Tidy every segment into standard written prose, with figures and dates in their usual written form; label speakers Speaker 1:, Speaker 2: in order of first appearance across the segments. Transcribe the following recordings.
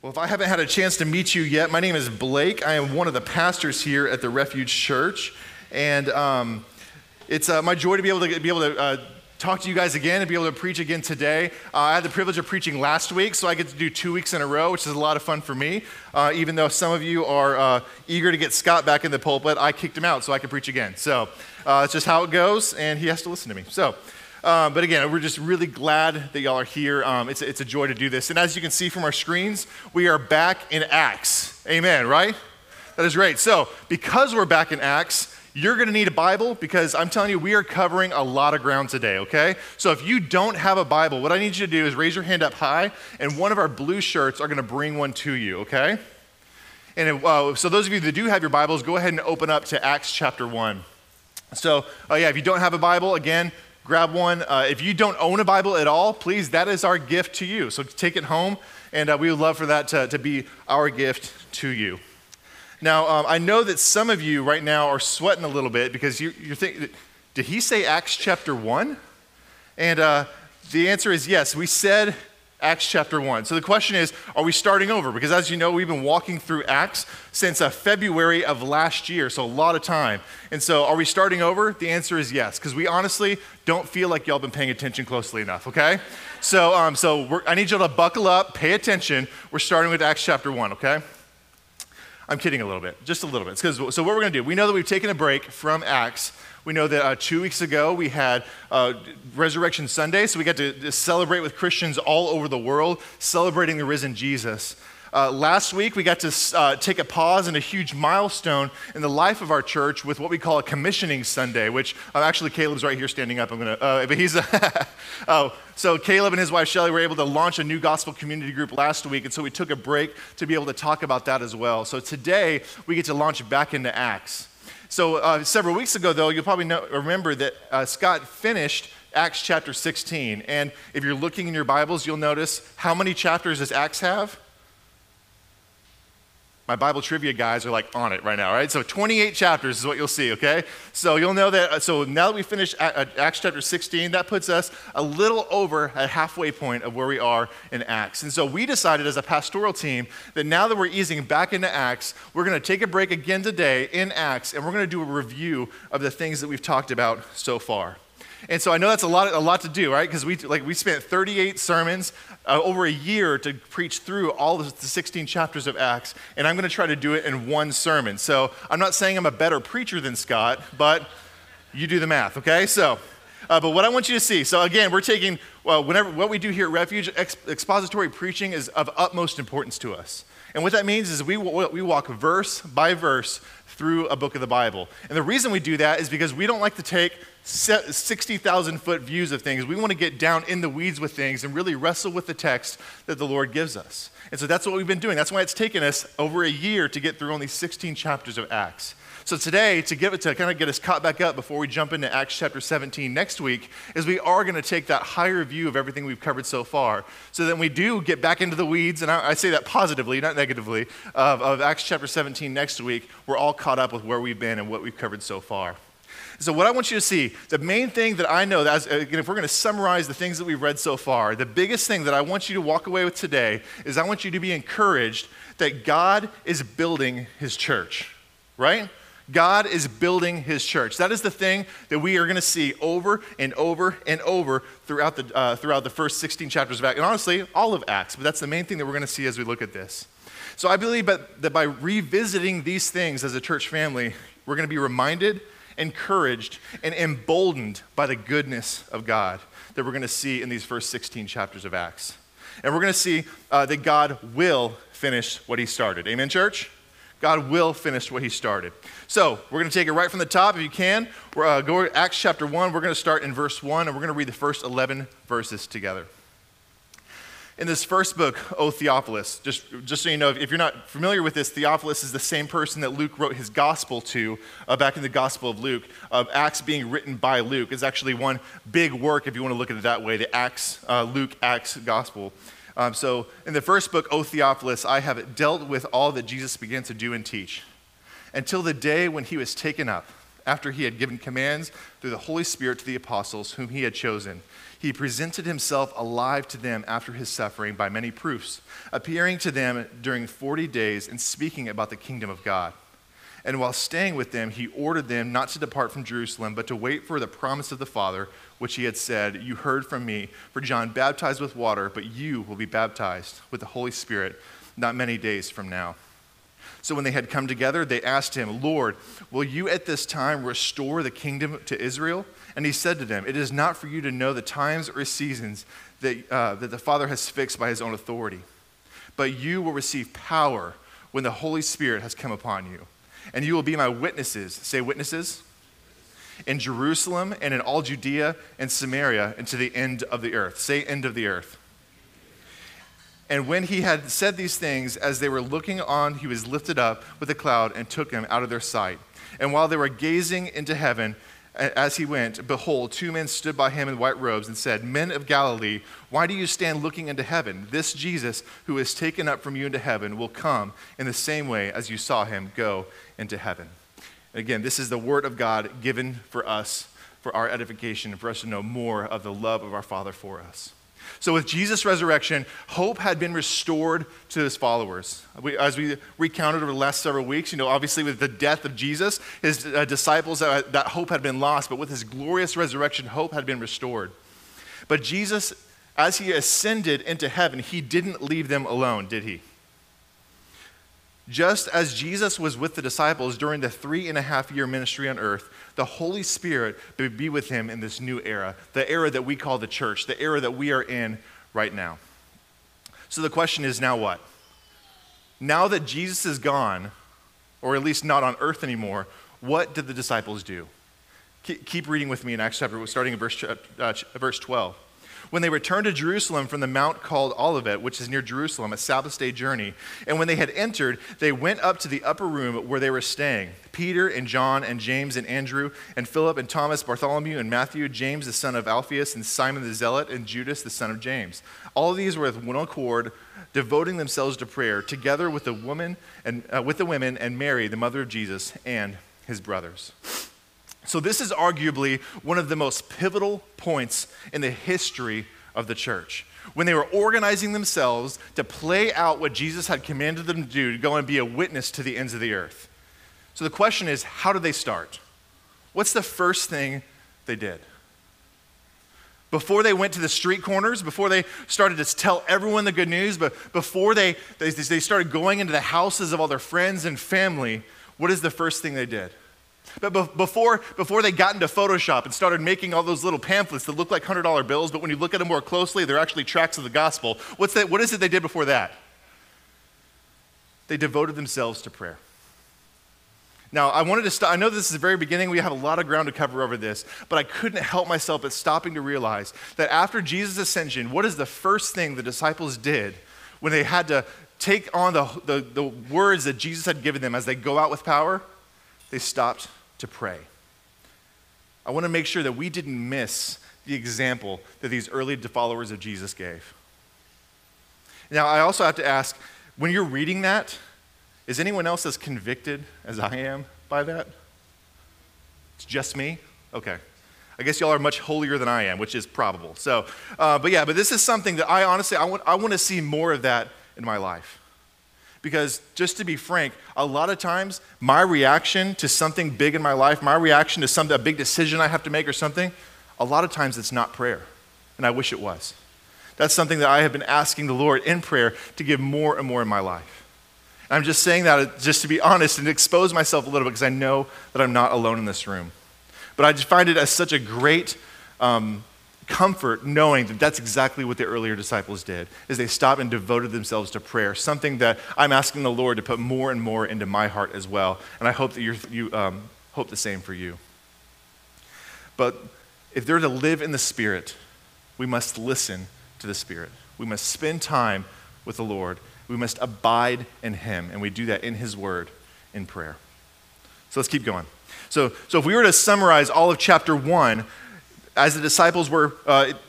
Speaker 1: Well, if I haven't had a chance to meet you yet, my name is Blake. I am one of the pastors here at the Refuge Church, and it's my joy to be able to talk to you guys again and be able to preach again today. I had the privilege of preaching last week, so I get to do 2 weeks in a row, which is a lot of fun for me. Even though some of you are eager to get Scott back in the pulpit, I kicked him out so I could preach again. So it's just how it goes, and he has to listen to me. So. But again, we're just really glad that y'all are here. It's a joy to do this. And as you can see from our screens, we are back in Acts. Amen, right? That is great. So because we're back in Acts, you're going to need a Bible because I'm telling you, we are covering a lot of ground today, okay? So if you don't have a Bible, what I need you to do is raise your hand up high, and one of our blue shirts are going to bring one to you, okay? And so those of you that do have your Bibles, go ahead and open up to Acts chapter 1. So, if you don't have a Bible, again, grab one. If you don't own a Bible at all, please, that is our gift to you. So take it home, and we would love for that to be our gift to you. Now, I know that some of you right now are sweating a little bit because you're thinking, did he say Acts chapter 1? And the answer is yes, we said Acts chapter 1. So the question is, are we starting over? Because as you know, we've been walking through Acts since February of last year, so a lot of time. And so are we starting over? The answer is yes, because we honestly don't feel like y'all been paying attention closely enough, okay? So I need y'all to buckle up, pay attention. We're starting with Acts chapter 1, okay? I'm kidding a little bit, just a little bit. So what we're going to do, we know that we've taken a break from Acts. We know that 2 weeks ago we had Resurrection Sunday, so we got to celebrate with Christians all over the world, celebrating the risen Jesus. Last week we got to take a pause and a huge milestone in the life of our church with what we call a commissioning Sunday, which actually Caleb's right here standing up. But he's so Caleb and his wife Shelly were able to launch a new gospel community group last week, and so we took a break to be able to talk about that as well. So today we get to launch back into Acts. So several weeks ago, though, you'll probably remember that Scott finished Acts chapter 16. And if you're looking in your Bibles, you'll notice how many chapters does Acts have? My Bible trivia guys are like on it right now, right? So 28 chapters is what you'll see, okay? So you'll know that, so now that we finished Acts chapter 16, that puts us a little over a halfway point of where we are in Acts. And so we decided as a pastoral team that now that we're easing back into Acts, we're going to take a break again today in Acts, and we're going to do a review of the things that we've talked about so far. And so I know that's a lot to do, right? Because we spent 38 sermons over a year to preach through all of the 16 chapters of Acts, and I'm going to try to do it in one sermon. So I'm not saying I'm a better preacher than Scott, but you do the math, okay? So, but what I want you to see, so again, we're taking, what we do here at Refuge, expository preaching is of utmost importance to us. And what that means is we walk verse by verse through a book of the Bible. And the reason we do that is because we don't like to take 60,000-foot views of things. We want to get down in the weeds with things and really wrestle with the text that the Lord gives us. And so that's what we've been doing. That's why it's taken us over a year to get through only 16 chapters of Acts. So today, to kind of get us caught back up before we jump into Acts chapter 17 next week, is we are going to take that higher view of everything we've covered so far. So that when we do get back into the weeds, and I say that positively, not negatively, of Acts chapter 17 next week, we're all caught up with where we've been and what we've covered so far. So what I want you to see, the main thing that I know, that if we're going to summarize the things that we've read so far, the biggest thing that I want you to walk away with today is I want you to be encouraged that God is building his church, right? God is building his church. That is the thing that we are going to see over and over and over throughout the first 16 chapters of Acts, and honestly, all of Acts, but that's the main thing that we're going to see as we look at this. So I believe that by revisiting these things as a church family, we're going to be reminded, encouraged, and emboldened by the goodness of God that we're going to see in these first 16 chapters of Acts. And we're going to see that God will finish what he started. Amen, church? God will finish what he started. So we're going to take it right from the top if you can. We're go to Acts chapter 1. We're going to start in verse 1, and we're going to read the first 11 verses together. In this first book, O Theophilus, just so you know, if you're not familiar with this, Theophilus is the same person that Luke wrote his gospel to back in the Gospel of Luke. Acts being written by Luke is actually one big work, if you want to look at it that way, the Acts, Luke-Acts gospel. So in the first book, O Theophilus, I have dealt with all that Jesus began to do and teach, until the day when he was taken up, after he had given commands through the Holy Spirit to the apostles whom he had chosen, he presented himself alive to them after his suffering by many proofs, appearing to them during 40 days and speaking about the kingdom of God. And while staying with them, he ordered them not to depart from Jerusalem, but to wait for the promise of the Father, which he had said, "You heard from me, for John baptized with water, but you will be baptized with the Holy Spirit not many days from now." So when they had come together, they asked him, "Lord, will you at this time restore the kingdom to Israel?" And he said to them, "It is not for you to know the times or seasons that the Father has fixed by his own authority, but you will receive power when the Holy Spirit has come upon you. And you will be my witnesses," say witnesses, "in Jerusalem and in all Judea and Samaria and to the end of the earth." Say end of the earth. And when he had said these things, as they were looking on, he was lifted up with a cloud and took him out of their sight. And while they were gazing into heaven as he went, behold, two men stood by him in white robes and said, "Men of Galilee, why do you stand looking into heaven? This Jesus who is taken up from you into heaven will come in the same way as you saw him go into heaven." Again, this is the word of God given for us, for our edification, and for us to know more of the love of our Father for us. So with Jesus' resurrection, hope had been restored to his followers. As we recounted over the last several weeks, obviously with the death of Jesus, his disciples, that hope had been lost, but with his glorious resurrection, hope had been restored. But Jesus, as he ascended into heaven, he didn't leave them alone, did he? Just as Jesus was with the disciples during the 3.5-year ministry on earth, the Holy Spirit would be with him in this new era, the era that we call the church, the era that we are in right now. So the question is, now what? Now that Jesus is gone, or at least not on earth anymore, what did the disciples do? Keep reading with me in Acts chapter, starting in verse 12. When they returned to Jerusalem from the mount called Olivet, which is near Jerusalem, a Sabbath day journey, and when they had entered, they went up to the upper room where they were staying. Peter and John and James and Andrew and Philip and Thomas, Bartholomew and Matthew, James the son of Alphaeus and Simon the Zealot and Judas the son of James. All of these were with one accord, devoting themselves to prayer, together with the women and Mary, the mother of Jesus, and his brothers. So this is arguably one of the most pivotal points in the history of the church. When they were organizing themselves to play out what Jesus had commanded them to do, to go and be a witness to the ends of the earth. So the question is, how did they start? What's the first thing they did? Before they went to the street corners, before they started to tell everyone the good news, but before they started going into the houses of all their friends and family, what is the first thing they did? But before they got into Photoshop and started making all those little pamphlets that look like $100 bills, but when you look at them more closely, they're actually tracts of the gospel. What is it they did before that? They devoted themselves to prayer. Now, I wanted to stop. I know this is the very beginning. We have a lot of ground to cover over this, but I couldn't help myself but stopping to realize that after Jesus' ascension, what is the first thing the disciples did when they had to take on the words that Jesus had given them as they go out with power? They stopped to pray. I want to make sure that we didn't miss the example that these early followers of Jesus gave. Now, I also have to ask, when you're reading that, is anyone else as convicted as I am by that? It's just me? Okay. I guess y'all are much holier than I am, which is probable. So, but this is something that I want to see more of that in my life. Because just to be frank, a lot of times my reaction to something big in my life, my reaction to a big decision I have to make or something, a lot of times it's not prayer. And I wish it was. That's something that I have been asking the Lord in prayer to give more and more in my life. And I'm just saying that just to be honest and expose myself a little bit because I know that I'm not alone in this room. But I just find it as such a great comfort knowing that that's exactly what the earlier disciples did, is they stopped and devoted themselves to prayer, something that I'm asking the Lord to put more and more into my heart as well, and I hope that you hope the same for you. But if they're to live in the Spirit, we must listen to the Spirit. We must spend time with the Lord. We must abide in Him, and we do that in His Word, in prayer. So let's keep going. So if we were to summarize all of chapter 1, as the disciples were,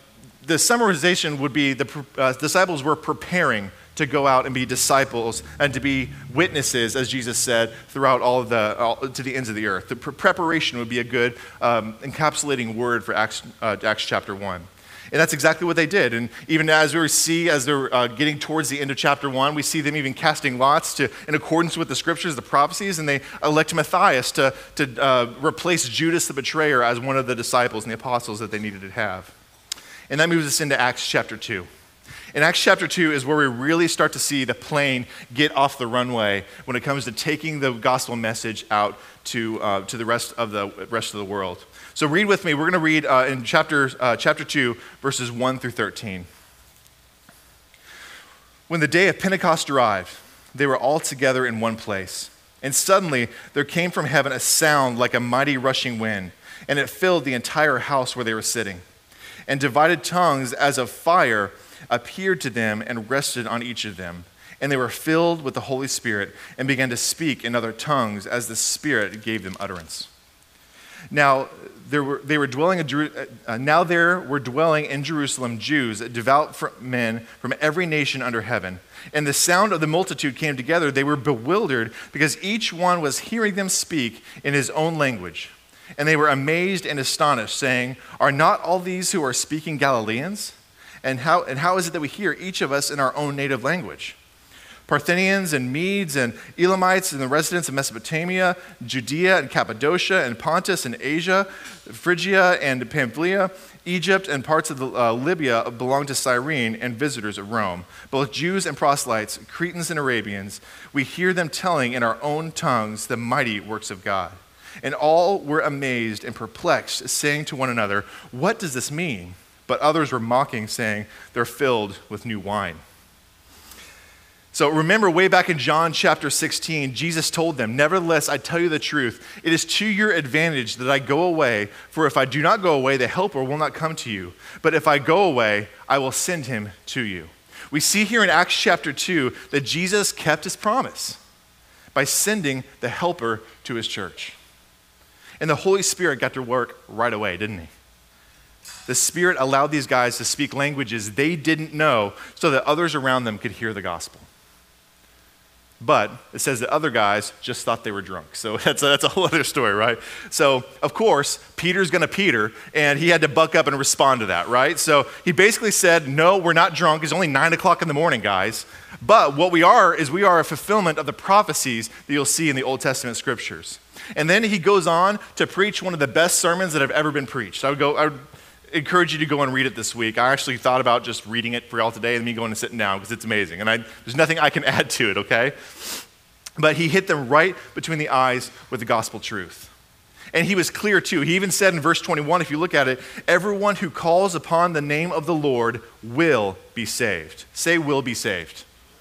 Speaker 1: the summarization would be the disciples were preparing to go out and be disciples and to be witnesses, as Jesus said, throughout to the ends of the earth. The preparation would be a good encapsulating word for Acts chapter 1. And that's exactly what they did. And even as we see, as they're getting towards the end of chapter 1, we see them even casting lots in accordance with the scriptures, the prophecies, and they elect Matthias to replace Judas the betrayer as one of the disciples and the apostles that they needed to have. And that moves us into Acts chapter 2. In Acts chapter 2 is where we really start to see the plane get off the runway when it comes to taking the gospel message out to the rest of the world. So read with me. We're going to read in chapter 2, verses 1 through 13. When the day of Pentecost arrived, they were all together in one place. And suddenly there came from heaven a sound like a mighty rushing wind, and it filled the entire house where they were sitting. And divided tongues as of fire appeared to them and rested on each of them. And they were filled with the Holy Spirit and began to speak in other tongues as the Spirit gave them utterance. Now there were dwelling in Jerusalem Jews, devout men from every nation under heaven. And the sound of the multitude came together. They were bewildered because each one was hearing them speak in his own language. And they were amazed and astonished, saying, "Are not all these who are speaking Galileans? And how is it that we hear each of us in our own native language? Parthians and Medes and Elamites and the residents of Mesopotamia, Judea and Cappadocia and Pontus and Asia, Phrygia and Pamphylia, Egypt and parts of Libya belong to Cyrene, and visitors of Rome, both Jews and proselytes, Cretans and Arabians. We hear them telling in our own tongues the mighty works of God." And all were amazed and perplexed, saying to one another, "What does this mean?" But others were mocking, saying, "They're filled with new wine." So remember, way back in John chapter 16, Jesus told them, "Nevertheless, I tell you the truth, it is to your advantage that I go away, for if I do not go away, the Helper will not come to you. But if I go away, I will send him to you." We see here in Acts chapter 2 that Jesus kept his promise by sending the Helper to his church. And the Holy Spirit got to work right away, didn't he? The Spirit allowed these guys to speak languages they didn't know so that others around them could hear the gospel. But it says that other guys just thought they were drunk. So that's a whole other story, right? So, of course, Peter's going to Peter, and he had to buck up and respond to that, right? So he basically said, "No, we're not drunk. It's only 9 o'clock in the morning, guys. But what we are is we are a fulfillment of the prophecies that you'll see in the Old Testament scriptures." And then he goes on to preach one of the best sermons that have ever been preached. I would encourage you to go and read it this week. I actually thought about just reading it for y'all today and me going and sitting down because it's amazing. And there's nothing I can add to it, okay? But he hit them right between the eyes with the gospel truth. And he was clear too. He even said in verse 21, if you look at it, "Everyone who calls upon the name of the Lord will be saved." Say, "will be saved."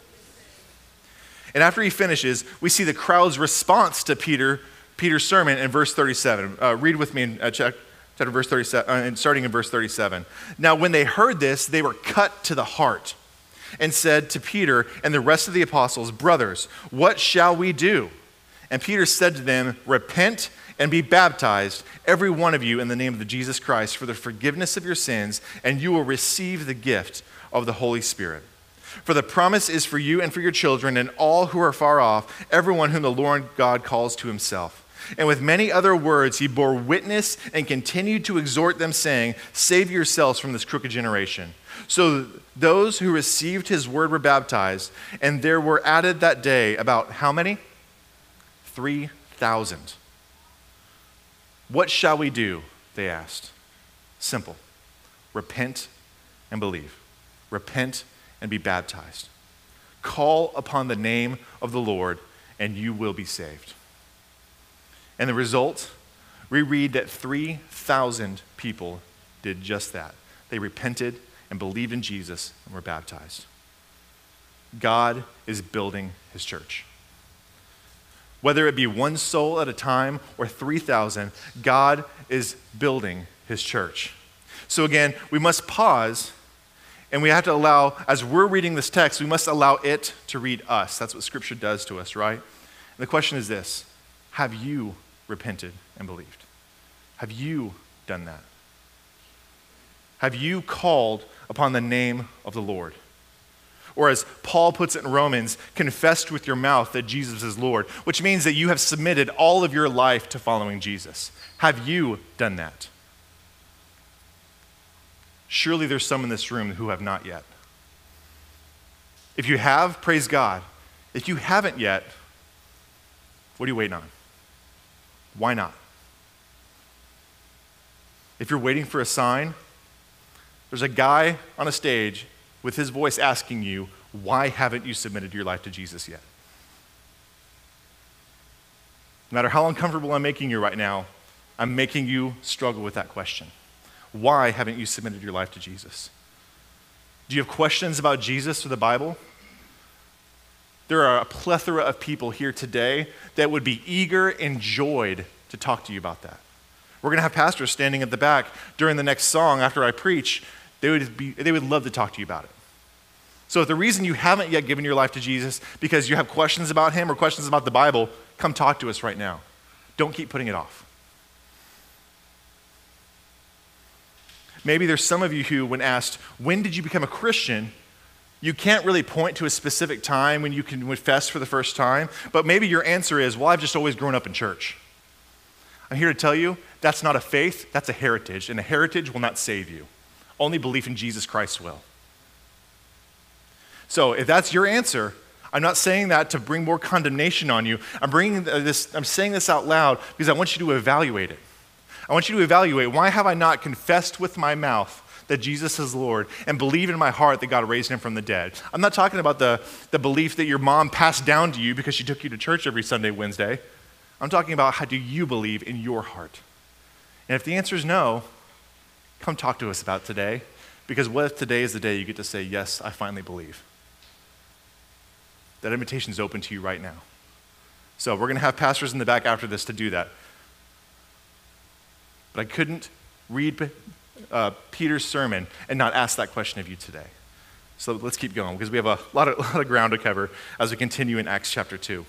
Speaker 1: And after he finishes, we see the crowd's response to Peter's sermon in verse 37. Read with me in chapter verse 37, starting in verse 37. "Now when they heard this, they were cut to the heart and said to Peter and the rest of the apostles, 'Brothers, what shall we do?' And Peter said to them, 'Repent and be baptized, every one of you, in the name of Jesus Christ for the forgiveness of your sins, and you will receive the gift of the Holy Spirit. For the promise is for you and for your children and all who are far off, everyone whom the Lord God calls to himself.' And with many other words he bore witness and continued to exhort them, saying, 'Save yourselves from this crooked generation.' So those who received his word were baptized, and there were added that day about how many? 3,000. What shall we do? They asked. Simple. Repent and believe. Repent and be baptized. Call upon the name of the Lord, and you will be saved." And the result, we read that 3,000 people did just that. They repented and believed in Jesus and were baptized. God is building his church. Whether it be one soul at a time or 3,000, God is building his church. So again, we must pause, and we have to allow, as we're reading this text, we must allow it to read us. That's what Scripture does to us, right? And the question is this: have you repented and believed? Have you done that? Have you called upon the name of the Lord? Or as Paul puts it in Romans, confessed with your mouth that Jesus is Lord, which means that you have submitted all of your life to following Jesus. Have you done that? Surely there's some in this room who have not yet. If you have, praise God. If you haven't yet, what are you waiting on? Why not? If you're waiting for a sign, there's a guy on a stage with his voice asking you, why haven't you submitted your life to Jesus yet? No matter how uncomfortable I'm making you right now, I'm making you struggle with that question. Why haven't you submitted your life to Jesus? Do you have questions about Jesus or the Bible? There are a plethora of people here today that would be eager and joyed to talk to you about that. We're going to have pastors standing at the back during the next song after I preach. They would love to talk to you about it. So if the reason you haven't yet given your life to Jesus because you have questions about him or questions about the Bible, come talk to us right now. Don't keep putting it off. Maybe there's some of you who, when asked, when did you become a Christian, you can't really point to a specific time when you can confess for the first time, but maybe your answer is, well, I've just always grown up in church. I'm here to tell you, that's not a faith, that's a heritage, and a heritage will not save you. Only belief in Jesus Christ will. So if that's your answer, I'm not saying that to bring more condemnation on you. I'm saying this out loud because I want you to evaluate it. I want you to evaluate, why have I not confessed with my mouth that Jesus is Lord and believe in my heart that God raised him from the dead? I'm not talking about the belief that your mom passed down to you because she took you to church every Sunday, Wednesday. I'm talking about, how do you believe in your heart? And if the answer is no, come talk to us about it today, because what if today is the day you get to say, yes, I finally believe? That invitation is open to you right now. So we're going to have pastors in the back after this to do that. But I couldn't read Peter's sermon and not ask that question of you today. So let's keep going, because we have a lot of ground to cover as we continue in Acts chapter 2.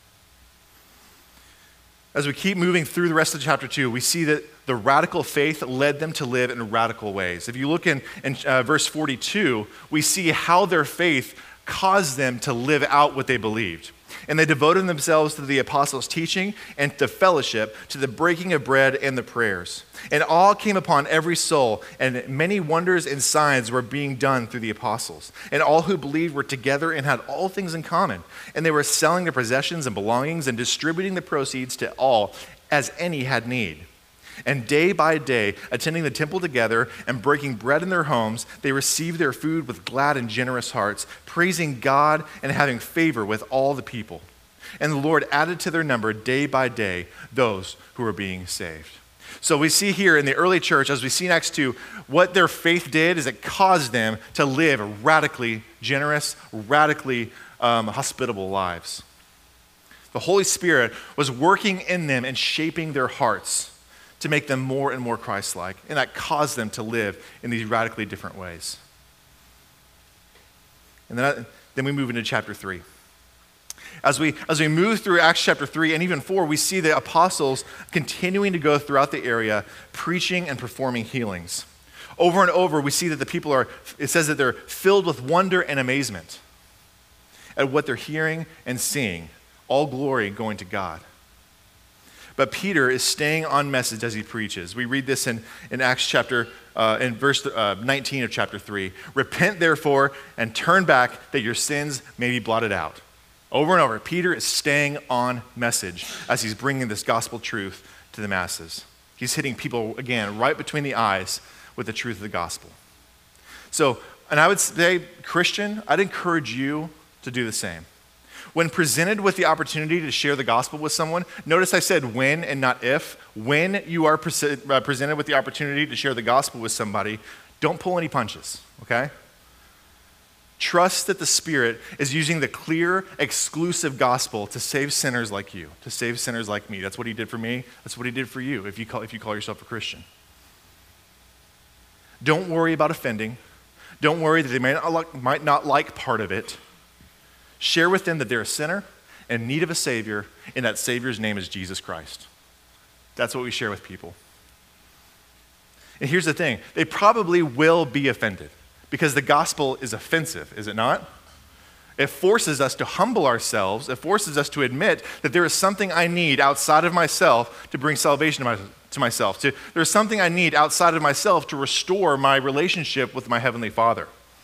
Speaker 1: As we keep moving through the rest of chapter 2, we see that the radical faith led them to live in radical ways. If you look in verse 42, we see how their faith caused them to live out what they believed. And they devoted themselves to the apostles' teaching and to fellowship, to the breaking of bread and the prayers. And awe came upon every soul, and many wonders and signs were being done through the apostles. And all who believed were together and had all things in common. And they were selling their possessions and belongings and distributing the proceeds to all as any had need. And day by day, attending the temple together and breaking bread in their homes, they received their food with glad and generous hearts, praising God and having favor with all the people. And the Lord added to their number day by day those who were being saved. So we see here in the early church, as we see in Acts 2, what their faith did is it caused them to live radically generous, radically hospitable lives. The Holy Spirit was working in them and shaping their hearts to make them more and more Christ-like, and that caused them to live in these radically different ways. And then we move into chapter 3. As we move through Acts chapter 3 and even 4, we see the apostles continuing to go throughout the area, preaching and performing healings. Over and over, we see that the people it says that they're filled with wonder and amazement at what they're hearing and seeing, all glory going to God. But Peter is staying on message as he preaches. We read this in Acts chapter, in verse 19 of chapter 3. Repent therefore and turn back that your sins may be blotted out. Over and over, Peter is staying on message as he's bringing this gospel truth to the masses. He's hitting people, again, right between the eyes with the truth of the gospel. So, and I would say, Christian, I'd encourage you to do the same. When presented with the opportunity to share the gospel with someone, notice I said when and not if. When you are presented with the opportunity to share the gospel with somebody, don't pull any punches, okay? Trust that the Spirit is using the clear, exclusive gospel to save sinners like you, to save sinners like me. That's what he did for me. That's what he did for you if you call yourself a Christian. Don't worry about offending. Don't worry that they might not like part of it. Share with them that they're a sinner in need of a Savior, and that Savior's name is Jesus Christ. That's what we share with people. And here's the thing, they probably will be offended because the gospel is offensive, is it not? It forces us to humble ourselves. It forces us to admit that there is something I need outside of myself to bring salvation to myself. There's something I need outside of myself to restore my relationship with my Heavenly Father.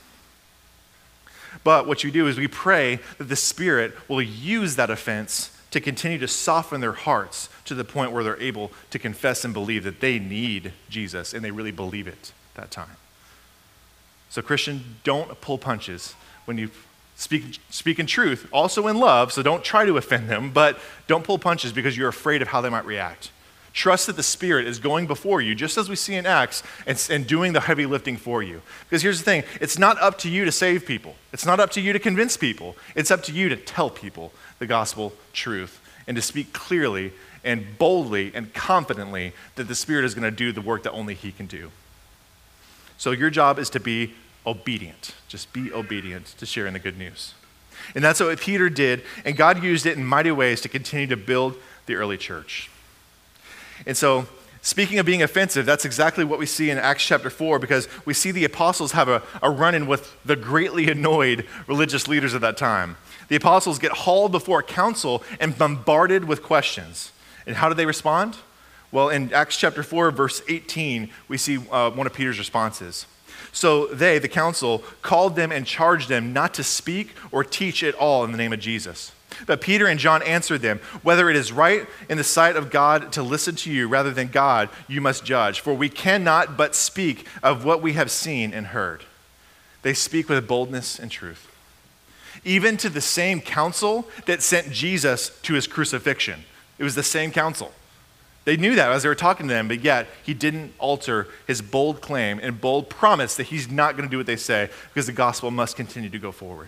Speaker 1: But what you do is we pray that the Spirit will use that offense to continue to soften their hearts to the point where they're able to confess and believe that they need Jesus and they really believe it that time. So Christian, don't pull punches when you speak in truth, also in love, so don't try to offend them, but don't pull punches because you're afraid of how they might react. Trust that the Spirit is going before you, just as we see in Acts, and doing the heavy lifting for you. Because here's the thing, it's not up to you to save people. It's not up to you to convince people. It's up to you to tell people the gospel truth and to speak clearly and boldly and confidently that the Spirit is going to do the work that only He can do. So your job is to be obedient. Just be obedient to sharing the good news. And that's what Peter did, and God used it in mighty ways to continue to build the early church. And so, speaking of being offensive, that's exactly what we see in Acts chapter 4, because we see the apostles have a run-in with the greatly annoyed religious leaders of that time. The apostles get hauled before a council and bombarded with questions. And how do they respond? Well, in Acts chapter 4, verse 18, we see one of Peter's responses. So they, the council, called them and charged them not to speak or teach at all in the name of Jesus. But Peter and John answered them, whether it is right in the sight of God to listen to you rather than God, you must judge. For we cannot but speak of what we have seen and heard. They speak with boldness and truth. Even to the same council that sent Jesus to his crucifixion. It was the same council. They knew that as they were talking to them, but yet he didn't alter his bold claim and bold promise that he's not going to do what they say because the gospel must continue to go forward.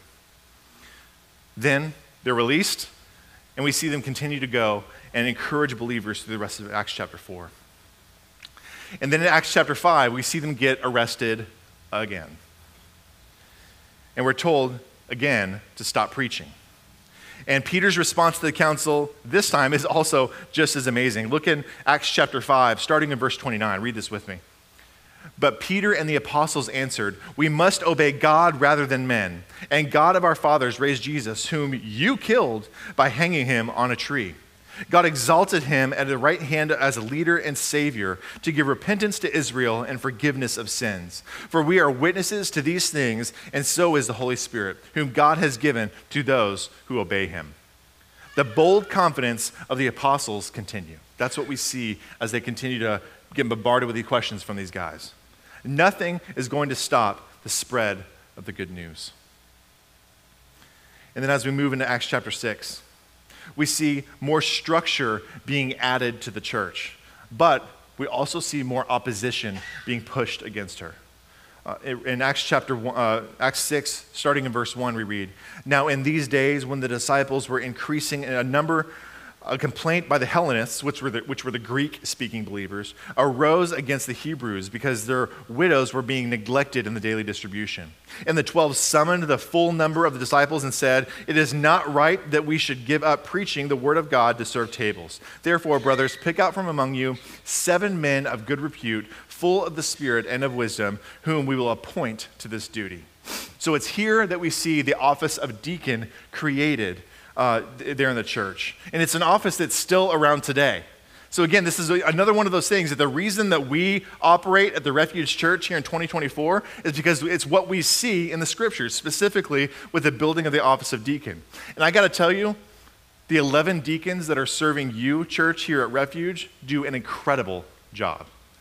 Speaker 1: Then they're released, and we see them continue to go and encourage believers through the rest of Acts chapter 4. And then in Acts chapter 5, we see them get arrested again. And we're told again to stop preaching. And Peter's response to the council this time is also just as amazing. Look in Acts chapter 5, starting in verse 29. Read this with me. But Peter and the apostles answered, we must obey God rather than men. And God of our fathers raised Jesus, whom you killed by hanging him on a tree. God exalted him at the right hand as a leader and savior to give repentance to Israel and forgiveness of sins. For we are witnesses to these things, and so is the Holy Spirit, whom God has given to those who obey him. The bold confidence of the apostles continue. That's what we see as they continue to get bombarded with these questions from these guys. Nothing is going to stop the spread of the good news. And then as we move into Acts chapter 6, we see more structure being added to the church, but we also see more opposition being pushed against her. In Acts 6, starting in verse 1, we read, now in these days when the disciples were increasing in a number, a complaint by the Hellenists, which were the Greek-speaking believers, arose against the Hebrews because their widows were being neglected in the daily distribution. And the 12 summoned the full number of the disciples and said, it is not right that we should give up preaching the word of God to serve tables. Therefore, brothers, pick out from among you 7 men of good repute, full of the Spirit and of wisdom, whom we will appoint to this duty. So it's here that we see the office of deacon created there in the church. And it's an office that's still around today. So again, this is another one of those things that the reason that we operate at the Refuge Church here in 2024 is because it's what we see in the scriptures, specifically with the building of the office of deacon. And I got to tell you, the 11 deacons that are serving you, church, here at Refuge, do an incredible job.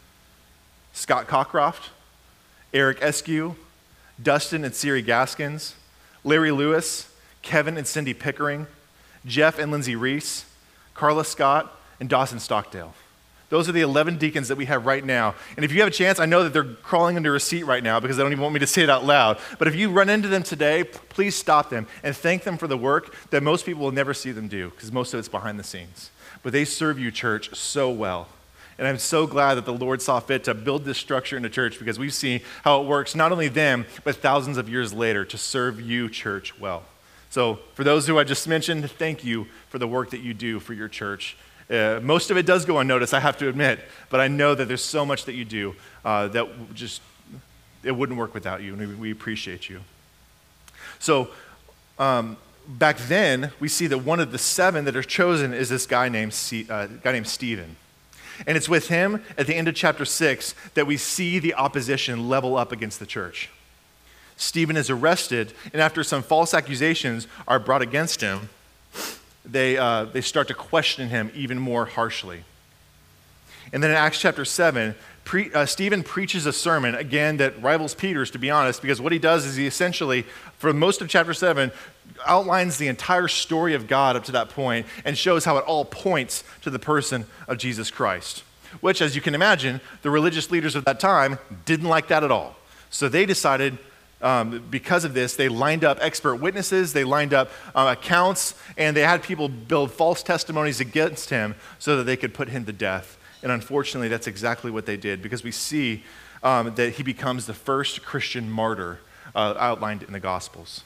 Speaker 1: Scott Cockcroft, Eric Eskew, Dustin and Siri Gaskins, Larry Lewis, Kevin and Cindy Pickering, Jeff and Lindsay Reese, Carla Scott, and Dawson Stockdale. Those are the 11 deacons that we have right now. And if you have a chance, I know that they're crawling under a seat right now because they don't even want me to say it out loud. But if you run into them today, please stop them and thank them for the work that most people will never see them do because most of it's behind the scenes. But they serve you, church, so well. And I'm so glad that the Lord saw fit to build this structure in the church because we've seen how it works, not only them, but thousands of years later to serve you, church, well. So for those who I just mentioned, thank you for the work that you do for your church Most of it does go unnoticed, I have to admit, but I know that there's so much that you do that just, it wouldn't work without you, and we appreciate you. So back then, we see that one of the 7 that are chosen is this guy named Stephen. And it's with him at the end of chapter 6 that we see the opposition level up against the church. Stephen is arrested, and after some false accusations are brought against him, they start to question him even more harshly. And then in Acts chapter 7, Stephen preaches a sermon, again, that rivals Peter's, to be honest, because what he does is he essentially, for most of chapter 7, outlines the entire story of God up to that point and shows how it all points to the person of Jesus Christ, which, as you can imagine, the religious leaders of that time didn't like that at all. So they decided, because of this, they lined up expert witnesses, they lined up accounts, and they had people build false testimonies against him so that they could put him to death. And unfortunately, that's exactly what they did, because we see that he becomes the first Christian martyr outlined in the Gospels.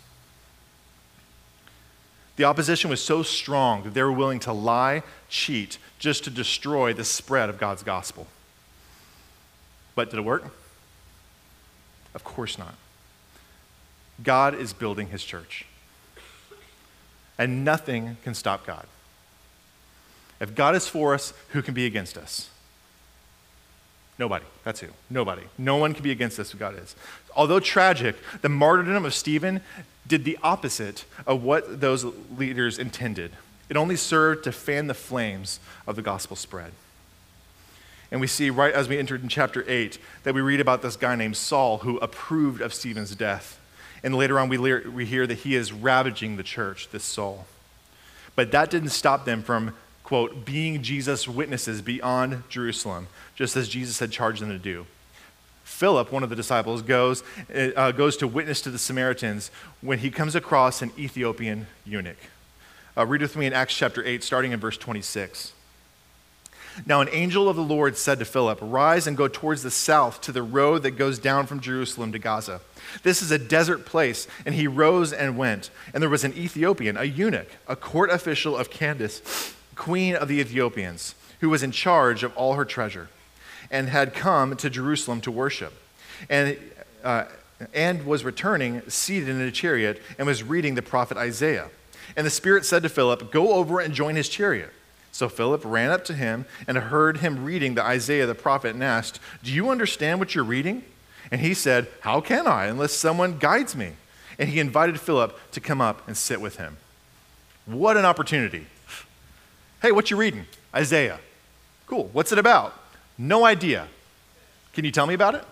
Speaker 1: The opposition was so strong that they were willing to lie, cheat, just to destroy the spread of God's gospel. But did it work? Of course not. God is building his church, and nothing can stop God. If God is for us, who can be against us? Nobody. That's who. Nobody. No one can be against us who God is. Although tragic, the martyrdom of Stephen did the opposite of what those leaders intended. It only served to fan the flames of the gospel spread. And we see right as we entered in chapter 8 that we read about this guy named Saul who approved of Stephen's death. And later on we hear that he is ravaging the church, this Saul. But that didn't stop them from, quote, being Jesus' witnesses beyond Jerusalem, just as Jesus had charged them to do. Philip, one of the disciples, goes to witness to the Samaritans when he comes across an Ethiopian eunuch. Read with me in Acts chapter 8, starting in verse 26. Now an angel of the Lord said to Philip, "Rise and go towards the south to the road that goes down from Jerusalem to Gaza. This is a desert place." And he rose and went. And there was an Ethiopian, a eunuch, a court official of Candace, queen of the Ethiopians, who was in charge of all her treasure, and had come to Jerusalem to worship, and was returning seated in a chariot and was reading the prophet Isaiah. And the Spirit said to Philip, "Go over and join his chariot." So Philip ran up to him and heard him reading the Isaiah the prophet and asked, "Do you understand what you're reading?" And he said, "How can I unless someone guides me?" And he invited Philip to come up and sit with him. What an opportunity. "Hey, what you reading?" "Isaiah." "Cool. What's it about?" "No idea." "Can you tell me about it?"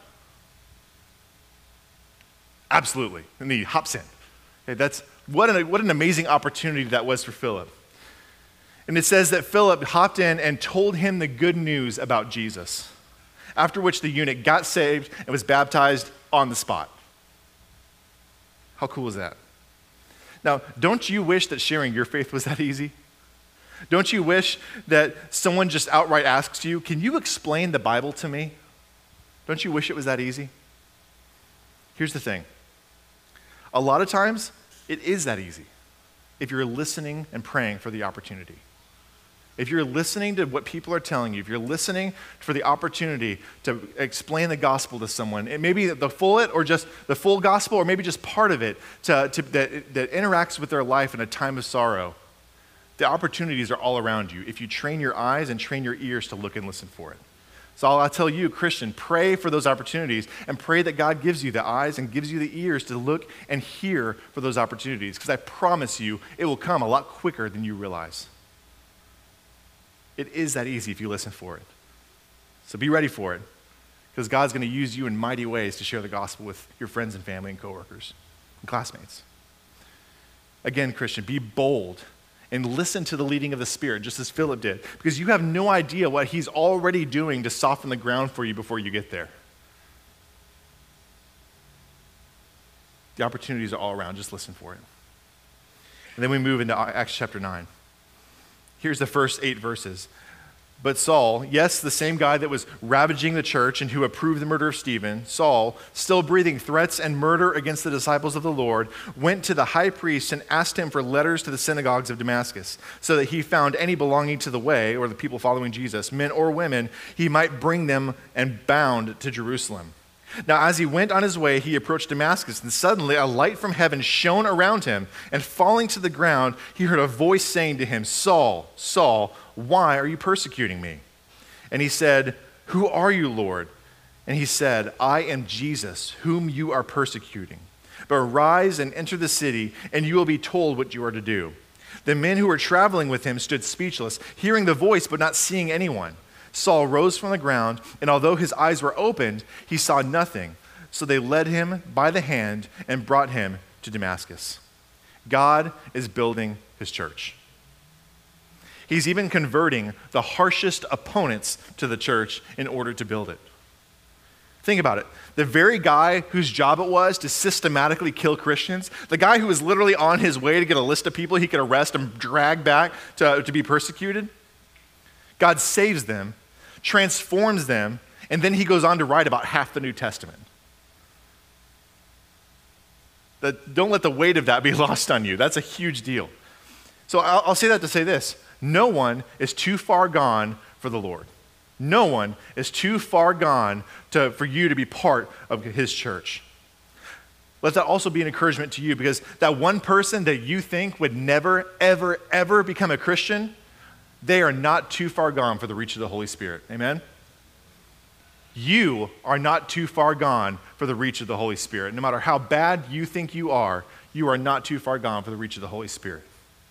Speaker 1: "Absolutely." And he hops in. Okay, what an amazing opportunity that was for Philip. And it says that Philip hopped in and told him the good news about Jesus, after which the eunuch got saved and was baptized on the spot. How cool is that? Now, don't you wish that sharing your faith was that easy? Don't you wish that someone just outright asks you, "Can you explain the Bible to me?" Don't you wish it was that easy? Here's the thing. A lot of times, it is that easy if you're listening and praying for the opportunity. If you're listening to what people are telling you, if you're listening for the opportunity to explain the gospel to someone, it may be the full gospel, or maybe just part of it that interacts with their life in a time of sorrow, the opportunities are all around you if you train your eyes and train your ears to look and listen for it. So I'll tell you, Christian, pray for those opportunities and pray that God gives you the eyes and gives you the ears to look and hear for those opportunities, because I promise you it will come a lot quicker than you realize. It is that easy if you listen for it. So be ready for it, because God's going to use you in mighty ways to share the gospel with your friends and family and coworkers and classmates. Again, Christian, be bold and listen to the leading of the Spirit, just as Philip did, because you have no idea what he's already doing to soften the ground for you before you get there. The opportunities are all around. Just listen for it. And then we move into Acts chapter 9. Here's the first 8 verses. But Saul, yes, the same guy that was ravaging the church and who approved the murder of Stephen, Saul, still breathing threats and murder against the disciples of the Lord, went to the high priest and asked him for letters to the synagogues of Damascus, so that he found any belonging to the way, or the people following Jesus, men or women, he might bring them and bound to Jerusalem. Now, as he went on his way, he approached Damascus, and suddenly a light from heaven shone around him, and falling to the ground, he heard a voice saying to him, Saul, Saul, why are you persecuting me? And he said, Who are you, Lord? And he said, I am Jesus, whom you are persecuting. But arise and enter the city, and you will be told what you are to do. The men who were traveling with him stood speechless, hearing the voice but not seeing anyone. Saul rose from the ground, and although his eyes were opened, he saw nothing. So they led him by the hand and brought him to Damascus. God is building his church. He's even converting the harshest opponents to the church in order to build it. Think about it. The very guy whose job it was to systematically kill Christians, the guy who was literally on his way to get a list of people he could arrest and drag back to be persecuted, God saves them, transforms them, and then he goes on to write about half the New Testament. Don't let the weight of that be lost on you. That's a huge deal. So I'll say that to say this. No one is too far gone for the Lord. No one is too far gone for you to be part of his church. Let that also be an encouragement to you, because that one person that you think would never, ever, ever become a Christian, they are not too far gone for the reach of the Holy Spirit. Amen? You are not too far gone for the reach of the Holy Spirit. No matter how bad you think you are not too far gone for the reach of the Holy Spirit.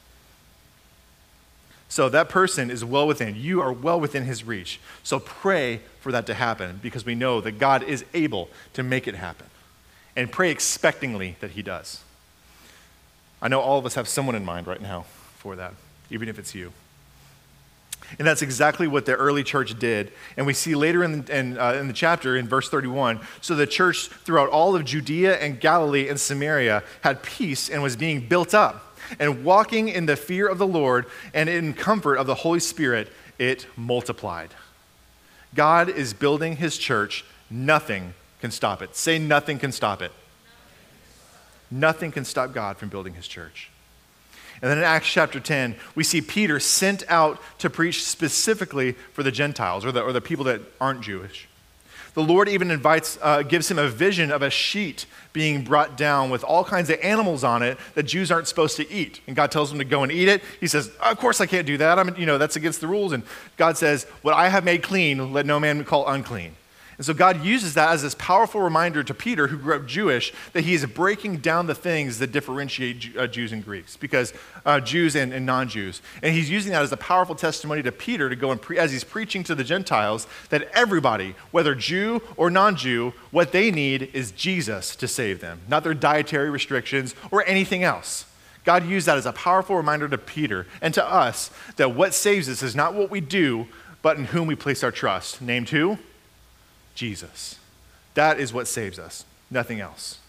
Speaker 1: So that person is well within. You are well within his reach. So pray for that to happen, because we know that God is able to make it happen. And pray expectingly that he does. I know all of us have someone in mind right now for that, even if it's you. And that's exactly what the early church did. And we see later in the chapter, in verse 31, so the church throughout all of Judea and Galilee and Samaria had peace and was being built up. And walking in the fear of the Lord and in comfort of the Holy Spirit, it multiplied. God is building his church. Nothing can stop it. Say, nothing can stop it. Nothing can stop God from building his church. And then in Acts chapter 10, we see Peter sent out to preach specifically for the Gentiles, or the people that aren't Jewish. The Lord even gives him a vision of a sheet being brought down with all kinds of animals on it that Jews aren't supposed to eat. And God tells him to go and eat it. He says, of course I can't do that. That's against the rules. And God says, what I have made clean, let no man call unclean. And so God uses that as this powerful reminder to Peter, who grew up Jewish, that he is breaking down the things that differentiate Jews and Greeks, because Jews and non-Jews. And he's using that as a powerful testimony to Peter to go and as he's preaching to the Gentiles, that everybody, whether Jew or non-Jew, what they need is Jesus to save them, not their dietary restrictions or anything else. God used that as a powerful reminder to Peter and to us that what saves us is not what we do, but in whom we place our trust. Named who? Jesus. That is what saves us, nothing else.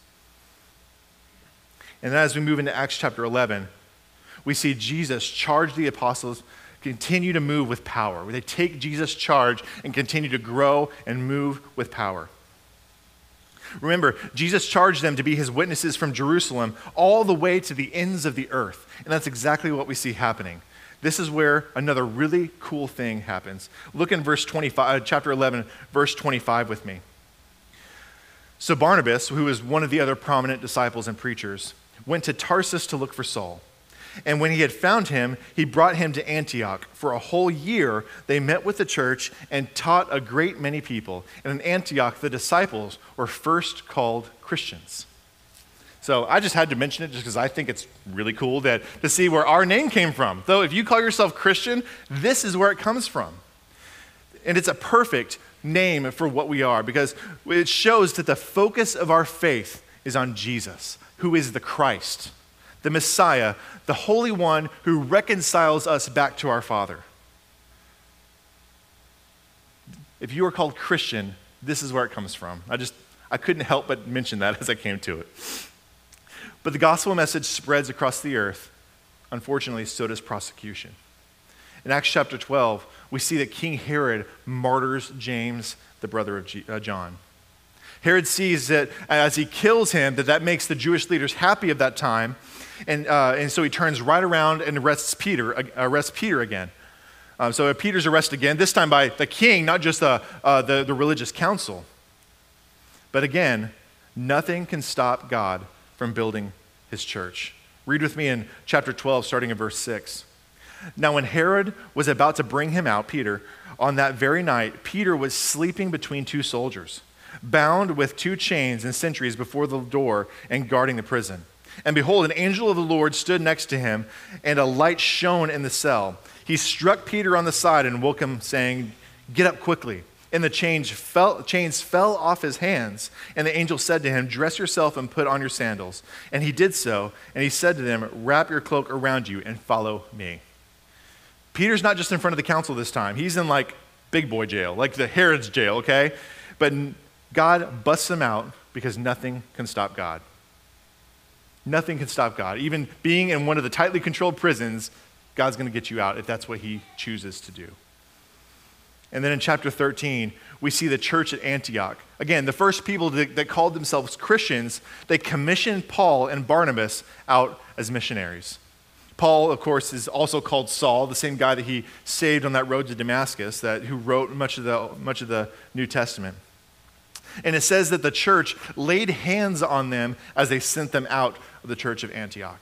Speaker 1: And then as we move into Acts chapter 11, we see Jesus charge the apostles continue to move with power. They take Jesus' charge and continue to grow and move with power. Remember, Jesus charged them to be his witnesses from Jerusalem all the way to the ends of the earth. And that's exactly what we see happening. This is where another really cool thing happens. Look in chapter 11, verse 25 with me. So Barnabas, who was one of the other prominent disciples and preachers, went to Tarsus to look for Saul. And when he had found him, he brought him to Antioch. For a whole year, they met with the church and taught a great many people. And in Antioch, the disciples were first called Christians. So I just had to mention it just because I think it's really cool to see where our name came from. Though if you call yourself Christian, this is where it comes from. And it's a perfect name for what we are, because it shows that the focus of our faith is on Jesus, who is the Christ, the Messiah, the Holy One who reconciles us back to our Father. If you are called Christian, this is where it comes from. I couldn't help but mention that as I came to it. But the gospel message spreads across the earth. Unfortunately, so does prosecution. in Acts chapter 12, we see that King Herod martyrs James, the brother of John. Herod sees that as he kills him, that makes the Jewish leaders happy of that time, and so he turns right around and arrests Peter again. So Peter's arrested again, this time by the king, not just the religious council. But again, nothing can stop God from building his church. Read with me in chapter 12, starting in verse 6. Now when Herod was about to bring him out, Peter, on that very night, Peter was sleeping between two soldiers, bound with two chains and sentries before the door and guarding the prison. And behold, an angel of the Lord stood next to him, and a light shone in the cell. He struck Peter on the side and woke him, saying, "Get up quickly." And the chains fell off his hands. And the angel said to him, "Dress yourself and put on your sandals." And he did so. And he said to them, "Wrap your cloak around you and follow me." Peter's not just in front of the council this time. He's in like big boy jail, like the Herod's jail, okay? But God busts him out because nothing can stop God. Nothing can stop God. Even being in one of the tightly controlled prisons, God's going to get you out if that's what he chooses to do. And then in chapter 13, we see the church at Antioch. Again, the first people that called themselves Christians, they commissioned Paul and Barnabas out as missionaries. Paul, of course, is also called Saul, the same guy that he saved on that road to Damascus, who wrote much of the New Testament. And it says that the church laid hands on them as they sent them out of the church of Antioch.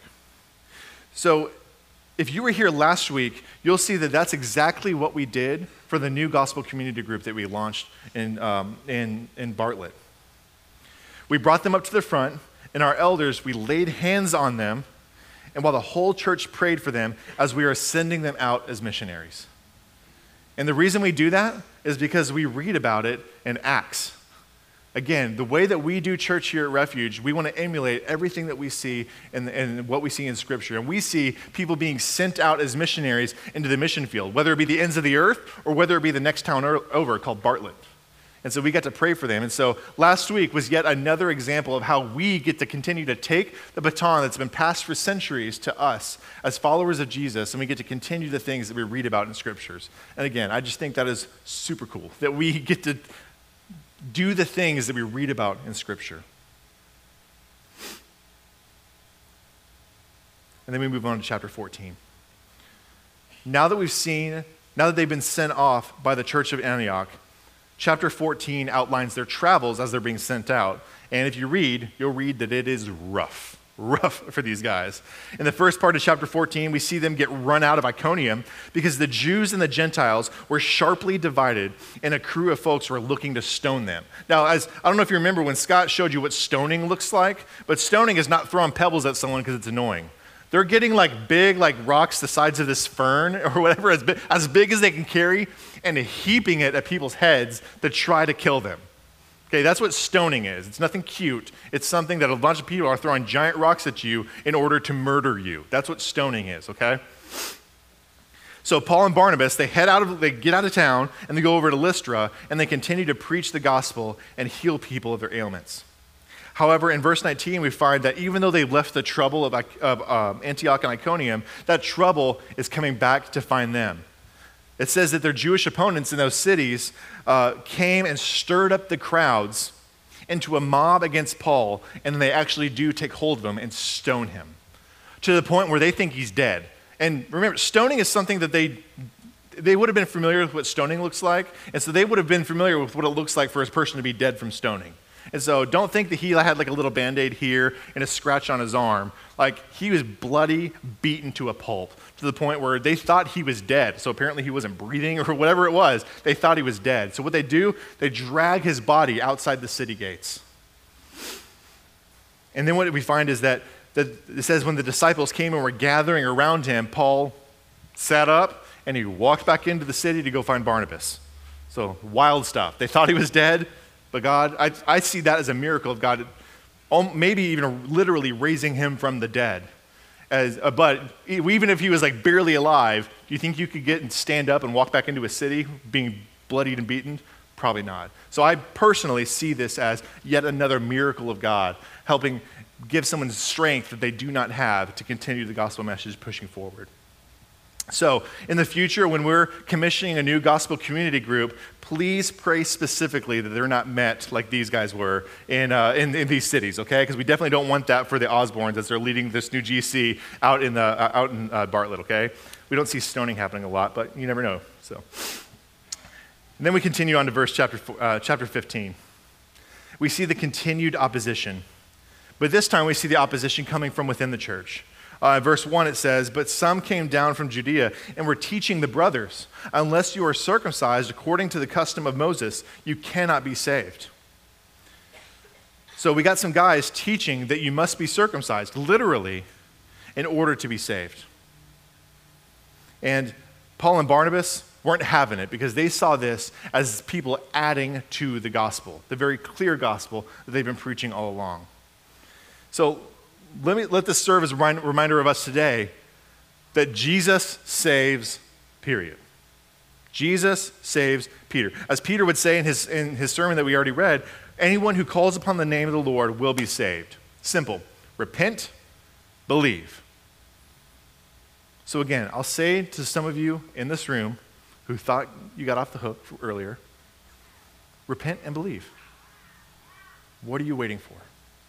Speaker 1: So if you were here last week, you'll see that that's exactly what we did for the new gospel community group that we launched in Bartlett. We brought them up to the front, and our elders, we laid hands on them, and while the whole church prayed for them as we are sending them out as missionaries. And the reason we do that is because we read about it in Acts. Again, the way that we do church here at Refuge, we want to emulate everything that we see and what we see in Scripture. And we see people being sent out as missionaries into the mission field, whether it be the ends of the earth or whether it be the next town over called Bartlett. And so we got to pray for them. And so last week was yet another example of how we get to continue to take the baton that's been passed for centuries to us as followers of Jesus, and we get to continue the things that we read about in Scriptures. And again, I just think that is super cool, that we get to do the things that we read about in Scripture. And then we move on to chapter 14. Now that they've been sent off by the church of Antioch, chapter 14 outlines their travels as they're being sent out. And if you read, you'll read that it is rough for these guys. In the first part of chapter 14, we see them get run out of Iconium because the Jews and the Gentiles were sharply divided, and a crew of folks were looking to stone them. Now, I don't know if you remember when Scott showed you what stoning looks like, but stoning is not throwing pebbles at someone because it's annoying. They're getting like big like rocks the size of this fern or whatever, as big as they can carry, and heaping it at people's heads to try to kill them. Okay, that's what stoning is. It's nothing cute. It's something that a bunch of people are throwing giant rocks at you in order to murder you. That's what stoning is, okay? So Paul and Barnabas, they get out of town, and they go over to Lystra, and they continue to preach the gospel and heal people of their ailments. However, in verse 19, we find that even though they left the trouble of Antioch and Iconium, that trouble is coming back to find them. It says that their Jewish opponents in those cities came and stirred up the crowds into a mob against Paul, and then they actually do take hold of him and stone him to the point where they think he's dead. And remember, stoning is something that they would have been familiar with what stoning looks like, and so they would have been familiar with what it looks like for a person to be dead from stoning. And so don't think that he had like a little Band-Aid here and a scratch on his arm. Like, he was bloody, beaten to a pulp, to the point where they thought he was dead. So apparently he wasn't breathing or whatever it was. They thought he was dead. So what they do, they drag his body outside the city gates. And then what we find is that it says when the disciples came and were gathering around him, Paul sat up and he walked back into the city to go find Barnabas. So wild stuff. They thought he was dead. But God, I see that as a miracle of God, maybe even literally raising him from the dead. But even if he was like barely alive, do you think you could get and stand up and walk back into a city being bloodied and beaten? Probably not. So I personally see this as yet another miracle of God, helping give someone strength that they do not have to continue the gospel message pushing forward. So in the future, when we're commissioning a new gospel community group, please pray specifically that they're not met like these guys were in these cities, okay? Because we definitely don't want that for the Osborns as they're leading this new GC out in Bartlett, okay? We don't see stoning happening a lot, but you never know. So, and then we continue on to chapter 15. We see the continued opposition, but this time we see the opposition coming from within the church. Verse 1, it says, "But some came down from Judea and were teaching the brothers, unless you are circumcised according to the custom of Moses, you cannot be saved." So we got some guys teaching that you must be circumcised, literally, in order to be saved. And Paul and Barnabas weren't having it because they saw this as people adding to the gospel, the very clear gospel that they've been preaching all along. So let this serve as a reminder of us today that Jesus saves, period. Jesus saves Peter. As Peter would say in his sermon that we already read, anyone who calls upon the name of the Lord will be saved. Simple. Repent, believe. So again, I'll say to some of you in this room who thought you got off the hook earlier, repent and believe. What are you waiting for?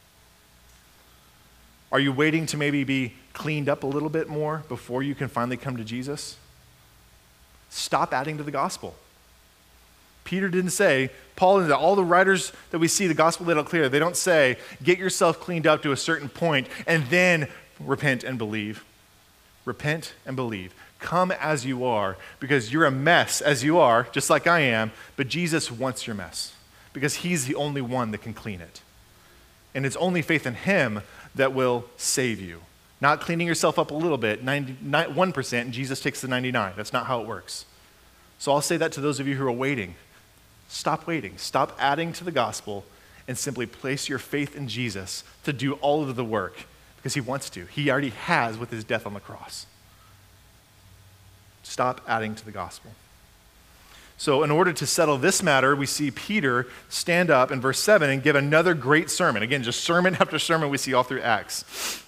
Speaker 1: Are you waiting to maybe be cleaned up a little bit more before you can finally come to Jesus? Stop adding to the gospel. Peter didn't say, Paul and all the writers that we see, the gospel laid out clear, they don't say, get yourself cleaned up to a certain point and then repent and believe. Repent and believe. Come as you are, because you're a mess as you are, just like I am, but Jesus wants your mess because he's the only one that can clean it. And it's only faith in him that will save you. Not cleaning yourself up a little bit, 1%, and Jesus takes the 99. That's not how it works. So I'll say that to those of you who are waiting. Stop waiting. Stop adding to the gospel and simply place your faith in Jesus to do all of the work because he wants to. He already has with his death on the cross. Stop adding to the gospel. So in order to settle this matter, we see Peter stand up in verse 7 and give another great sermon. Again, just sermon after sermon we see all through Acts.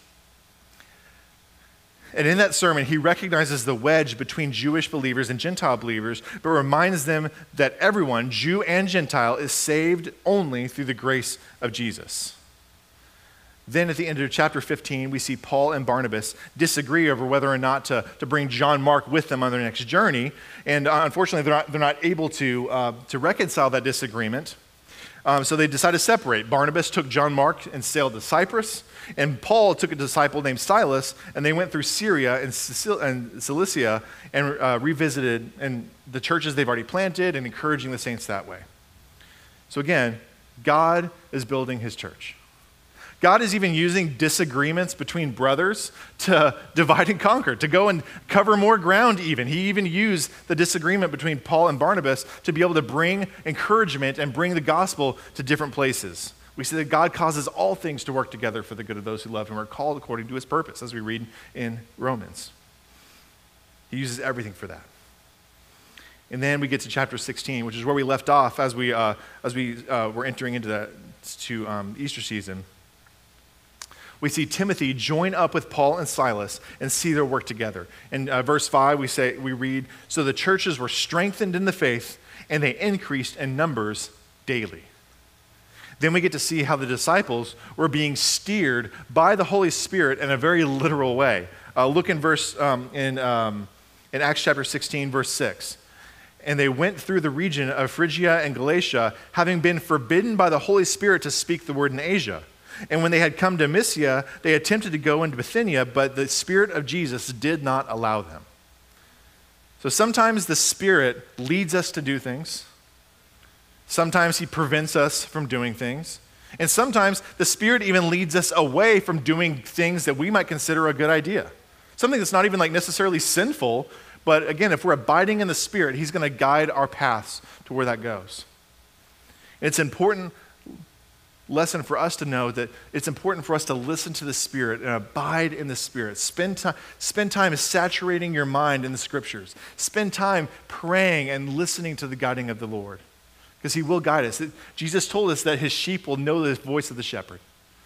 Speaker 1: And in that sermon, he recognizes the wedge between Jewish believers and Gentile believers, but reminds them that everyone, Jew and Gentile, is saved only through the grace of Jesus. Then at the end of chapter 15, we see Paul and Barnabas disagree over whether or not to bring John Mark with them on their next journey. And unfortunately, they're not able to reconcile that disagreement. So they decide to separate. Barnabas took John Mark and sailed to Cyprus. And Paul took a disciple named Silas, and they went through Syria and Cilicia and revisited the churches they've already planted and encouraging the saints that way. So again, God is building his church. God is even using disagreements between brothers to divide and conquer, to go and cover more ground even. He even used the disagreement between Paul and Barnabas to be able to bring encouragement and bring the gospel to different places. We see that God causes all things to work together for the good of those who love him, are called according to his purpose, as we read in Romans. He uses everything for that. And then we get to chapter 16, which is where we left off as we were entering into Easter season. We see Timothy join up with Paul and Silas and see their work together. In verse 5, we read, "So the churches were strengthened in the faith, and they increased in numbers daily." Then we get to see how the disciples were being steered by the Holy Spirit in a very literal way. Look in Acts chapter 16, verse 6. "And they went through the region of Phrygia and Galatia, having been forbidden by the Holy Spirit to speak the word in Asia. And when they had come to Mysia, they attempted to go into Bithynia, but the Spirit of Jesus did not allow them." So sometimes the Spirit leads us to do things. Sometimes he prevents us from doing things. And sometimes the Spirit even leads us away from doing things that we might consider a good idea. Something that's not even necessarily sinful, but again, if we're abiding in the Spirit, he's going to guide our paths to where that goes. And it's important lesson for us to know that it's important for us to listen to the Spirit and abide in the Spirit. Spend time saturating your mind in the Scriptures. Spend time praying and listening to the guiding of the Lord, because he will guide us. Jesus told us that his sheep will know the voice of the shepherd.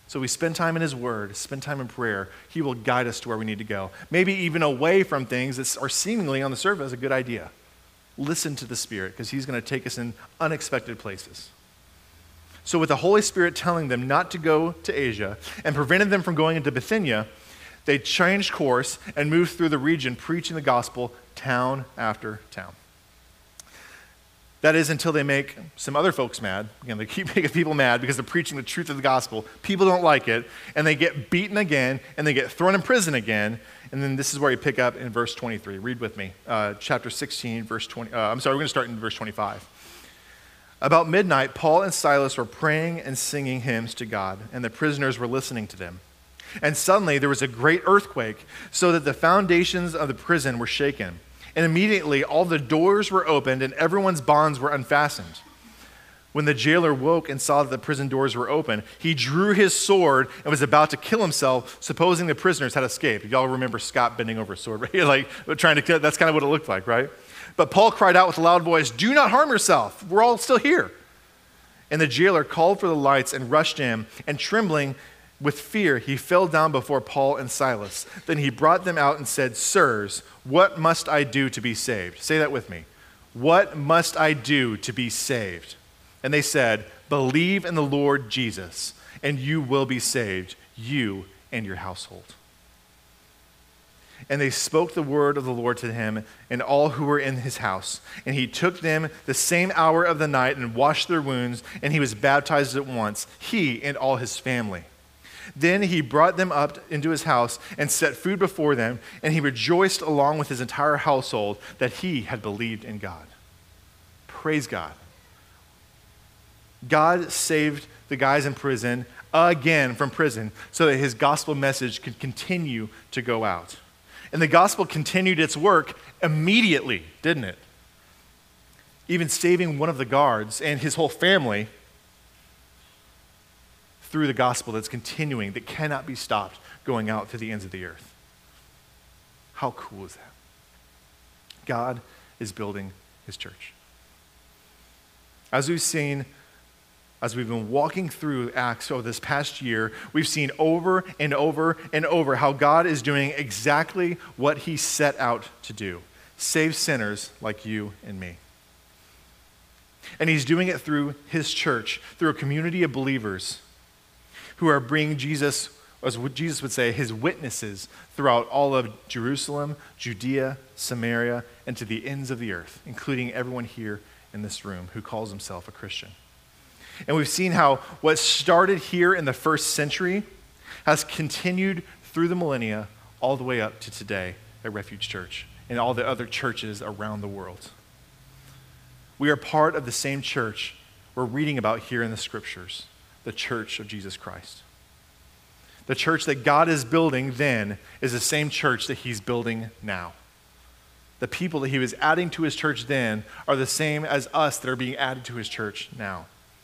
Speaker 1: So we spend time in his word, spend time in prayer. He will guide us to where we need to go. Maybe even away from things that are seemingly on the surface a good idea. Listen to the Spirit, because he's going to take us in unexpected places. So with the Holy Spirit telling them not to go to Asia and prevented them from going into Bithynia, they changed course and moved through the region preaching the gospel town after town. That is until they make some other folks mad. Again, they keep making people mad because they're preaching the truth of the gospel. People don't like it, and they get beaten again, and they get thrown in prison again. And then this is where you pick up in verse 23. Read with me. Chapter 16, verse 20. We're going to start in verse 25. About midnight, Paul and Silas were praying and singing hymns to God, and the prisoners were listening to them. And suddenly there was a great earthquake, so that the foundations of the prison were shaken. And immediately all the doors were opened and everyone's bonds were unfastened. When the jailer woke and saw that the prison doors were open, he drew his sword and was about to kill himself, supposing the prisoners had escaped. Y'all remember Scott bending over a sword, right? Like trying to kill, that's kind of what it looked like, right? But Paul cried out with a loud voice, "Do not harm yourself. We're all still here." And the jailer called for the lights and rushed in, and trembling with fear, he fell down before Paul and Silas. Then he brought them out and said, "Sirs, what must I do to be saved?" Say that with me. What must I do to be saved? And they said, "Believe in the Lord Jesus, and you will be saved, you and your household." And they spoke the word of the Lord to him and all who were in his house. And he took them the same hour of the night and washed their wounds, and he was baptized at once, he and all his family. Then he brought them up into his house and set food before them, and he rejoiced along with his entire household that he had believed in God. Praise God. God saved the guys in prison again from prison so that his gospel message could continue to go out. And the gospel continued its work immediately, didn't it? Even saving one of the guards and his whole family through the gospel that's continuing, that cannot be stopped, going out to the ends of the earth. How cool is that? God is building his church. As we've seen, as we've been walking through Acts over this past year, we've seen over and over and over how God is doing exactly what he set out to do: save sinners like you and me. And he's doing it through his church, through a community of believers who are bringing Jesus, as what Jesus would say, his witnesses throughout all of Jerusalem, Judea, Samaria, and to the ends of the earth, including everyone here in this room who calls himself a Christian. And we've seen how what started here in the first century has continued through the millennia all the way up to today at Refuge Church and all the other churches around the world. We are part of the same church we're reading about here in the scriptures, the church of Jesus Christ. The church that God is building then is the same church that he's building now. The people that he was adding to his church then are the same as us that are being added to his church now.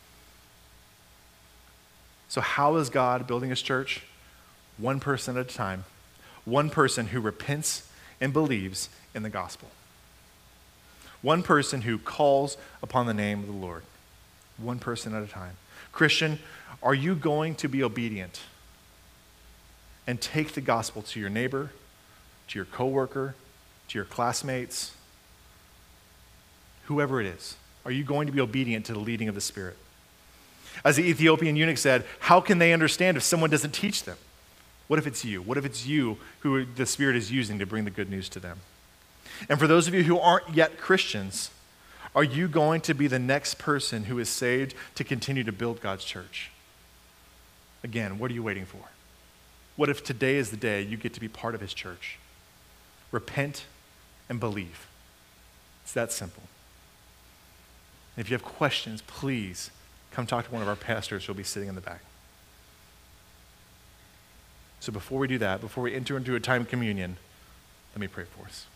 Speaker 1: So how is God building his church? One person at a time. One person who repents and believes in the gospel. One person who calls upon the name of the Lord. One person at a time. Christian, are you going to be obedient and take the gospel to your neighbor, to your coworker, to your classmates, whoever it is? Are you going to be obedient to the leading of the Spirit? As the Ethiopian eunuch said, how can they understand if someone doesn't teach them? What if it's you? What if it's you who the Spirit is using to bring the good news to them? And for those of you who aren't yet Christians, are you going to be the next person who is saved to continue to build God's church? Again, what are you waiting for? What if today is the day you get to be part of his church? Repent and believe. It's that simple. And if you have questions, please come talk to one of our pastors who'll be sitting in the back. So before we do that, before we enter into a time of communion, let me pray for us.